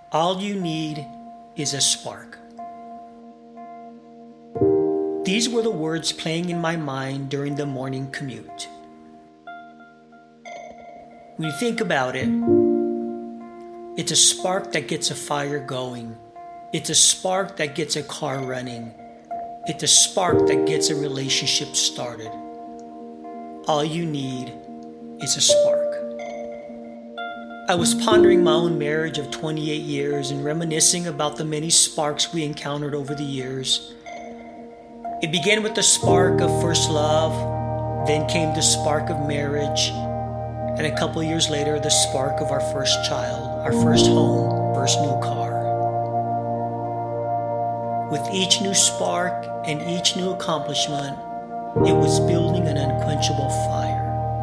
All you need is a spark. These were the words playing in my mind during the morning commute. When you think about it, it's a spark that gets a fire going. It's a spark that gets a car running. It's a spark that gets a relationship started. All you need is a spark. I was pondering my own marriage of 28 years and reminiscing about the many sparks we encountered over the years. It began with the spark of first love, then came the spark of marriage, and a couple years later, the spark of our first child, our first home, first new car. With each new spark and each new accomplishment, it was building an unquenchable fire.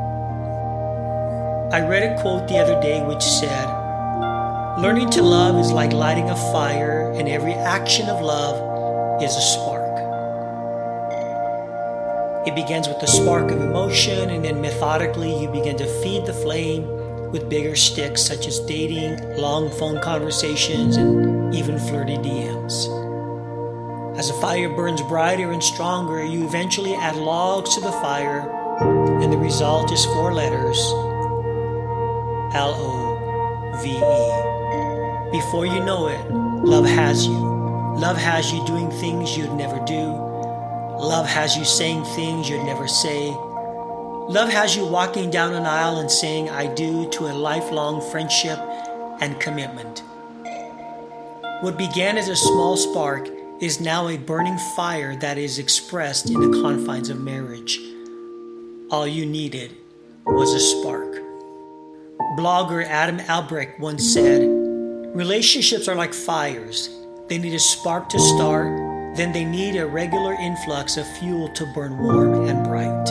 I read a quote the other day which said, "Learning to love is like lighting a fire, and every action of love is a spark." It begins with the spark of emotion, and then methodically you begin to feed the flame with bigger sticks such as dating, long phone conversations, and even flirty DMs. As the fire burns brighter and stronger, you eventually add logs to the fire, and the result is 4 letters, LOVE. Before you know it, love has you. Love has you doing things you'd never do. Love has you saying things you'd never say. Love has you walking down an aisle and saying "I do" to a lifelong friendship and commitment. What began as a small spark is now a burning fire that is expressed in the confines of marriage. All you needed was a spark. Blogger Adam Albrecht once said, "Relationships are like fires. They need a spark to start, then they need a regular influx of fuel to burn warm and bright."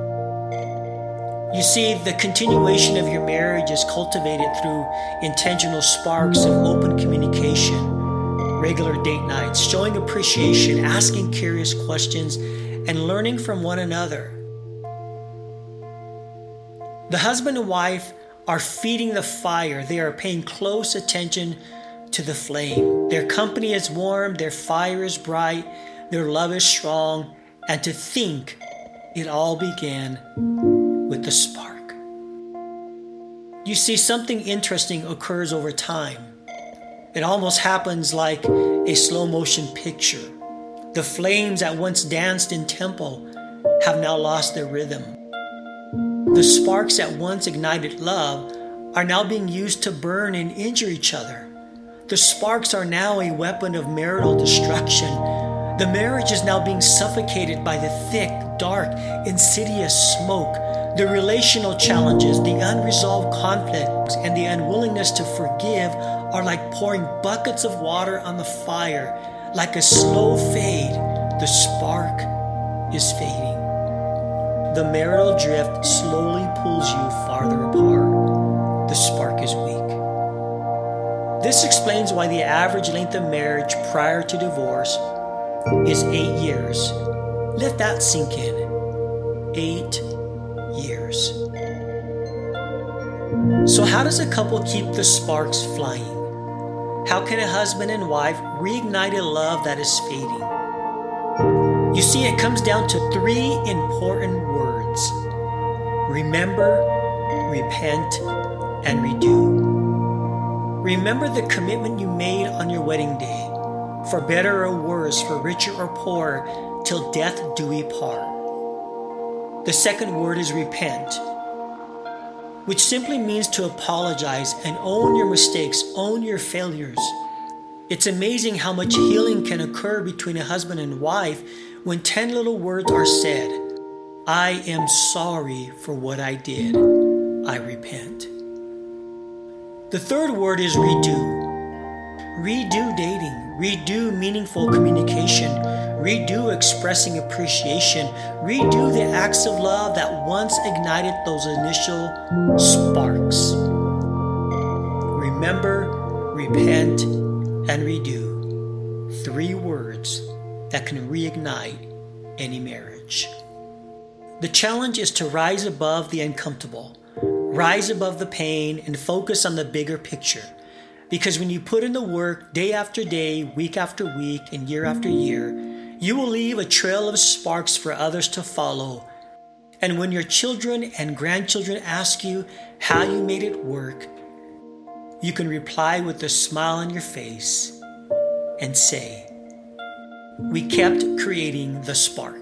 You see, the continuation of your marriage is cultivated through intentional sparks of open communication, regular date nights, showing appreciation, asking curious questions, and learning from one another. The husband and wife are feeding the fire. They are paying close attention to the flame. Their company is warm, their fire is bright, their love is strong, and to think it all began with the spark. You see, something interesting occurs over time. It almost happens like a slow motion picture. The flames that once danced in tempo have now lost their rhythm. The sparks that once ignited love are now being used to burn and injure each other. The sparks are now a weapon of marital destruction. The marriage is now being suffocated by the thick, dark, insidious smoke. The relational challenges, the unresolved conflicts, and the unwillingness to forgive are like pouring buckets of water on the fire. Like a slow fade, the spark is fading. The marital drift slowly pulls you farther apart. The spark is weak. This explains why the average length of marriage prior to divorce is 8 years. Let that sink in. 8 years. So how does a couple keep the sparks flying? How can a husband and wife reignite a love that is fading? You see, it comes down to 3 important words: remember, repent, and redo. Remember the commitment you made on your wedding day, for better or worse, for richer or poorer, till death do we part. The second word is repent, which simply means to apologize and own your mistakes, own your failures. It's amazing how much healing can occur between a husband and wife when 10 little words are said. I am sorry for what I did. I repent. The third word is redo. Redo dating, redo meaningful communication, redo expressing appreciation, redo the acts of love that once ignited those initial sparks. Remember, repent, and redo. 3 words that can reignite any marriage. The challenge is to rise above the uncomfortable, rise above the pain, and focus on the bigger picture. Because when you put in the work day after day, week after week, and year after year, you will leave a trail of sparks for others to follow. And when your children and grandchildren ask you how you made it work, you can reply with a smile on your face and say, "We kept creating the spark."